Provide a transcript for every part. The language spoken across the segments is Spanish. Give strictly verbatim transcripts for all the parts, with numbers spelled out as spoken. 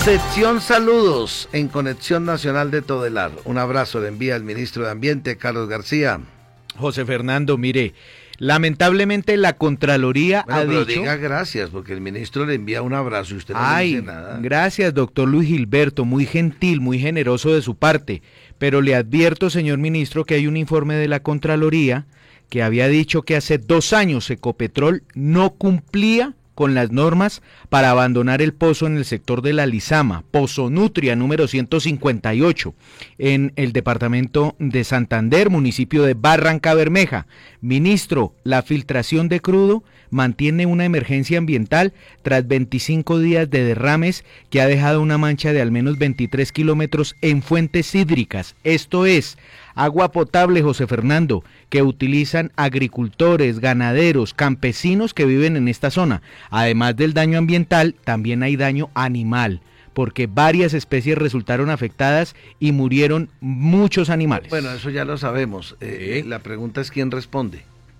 Sección saludos en Conexión Nacional de Todelar. Un abrazo le envía el ministro de Ambiente, Carlos García. José Fernando, mire, lamentablemente la Contraloría bueno, ha pero dicho... diga gracias, porque el ministro le envía un abrazo y usted no Ay, le dice nada. Gracias, doctor Luis Gilberto, muy gentil, muy generoso de su parte. Pero le advierto, señor ministro, que hay un informe de la Contraloría que había dicho que hace dos años Ecopetrol no cumplía con las normas para abandonar el pozo en el sector de la Lizama, Pozo Nutria número ciento cincuenta y ocho, en el departamento de Santander, municipio de Barranca Bermeja. Ministro, la filtración de crudo mantiene una emergencia ambiental tras veinticinco días de derrames que ha dejado una mancha de al menos veintitrés kilómetros en fuentes hídricas. Esto es agua potable, José Fernando, que utilizan agricultores, ganaderos, campesinos que viven en esta zona. Además del daño ambiental, también hay daño animal, porque varias especies resultaron afectadas y murieron muchos animales. Bueno, eso ya lo sabemos. Eh, Sí. La pregunta es quién responde.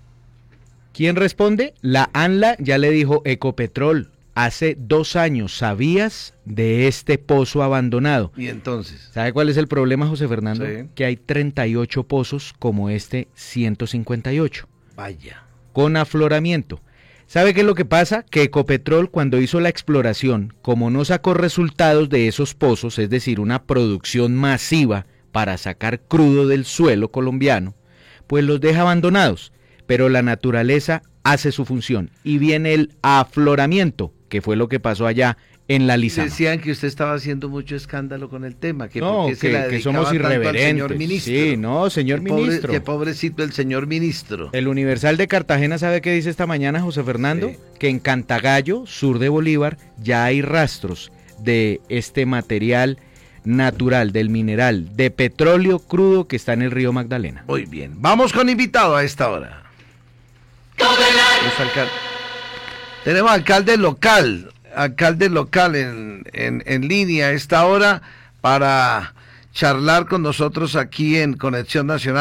¿Quién responde? La ANLA ya le dijo: Ecopetrol, hace dos años sabías de este pozo abandonado. Y entonces, ¿Sabe cuál es el problema, José Fernando? Sí. Que hay treinta y ocho pozos como este ciento cincuenta y ocho, vaya. con afloramiento. ¿Sabe qué es lo que pasa? Que Ecopetrol, cuando hizo la exploración, como no sacó resultados de esos pozos, es decir, una producción masiva para sacar crudo del suelo colombiano, pues los deja abandonados. Pero la naturaleza hace su función y viene el afloramiento, que fue lo que pasó allá en la Lizama. Decían que usted estaba haciendo mucho escándalo con el tema, que, No, porque se la que, que dedicaba somos tanto al irreverentes. señor ministro. Sí, no, señor Qué pobre- ministro. Qué pobrecito el señor ministro. El Universal de Cartagena, ¿sabe qué dice esta mañana, José Fernando? Sí. Que en Cantagallo, sur de Bolívar, ya hay rastros de este material natural, del mineral, de petróleo crudo que está en el río Magdalena. Muy bien, vamos con invitado a esta hora. Los alcal- Tenemos alcalde local, alcalde local en, en, en línea a esta hora para charlar con nosotros aquí en Conexión Nacional.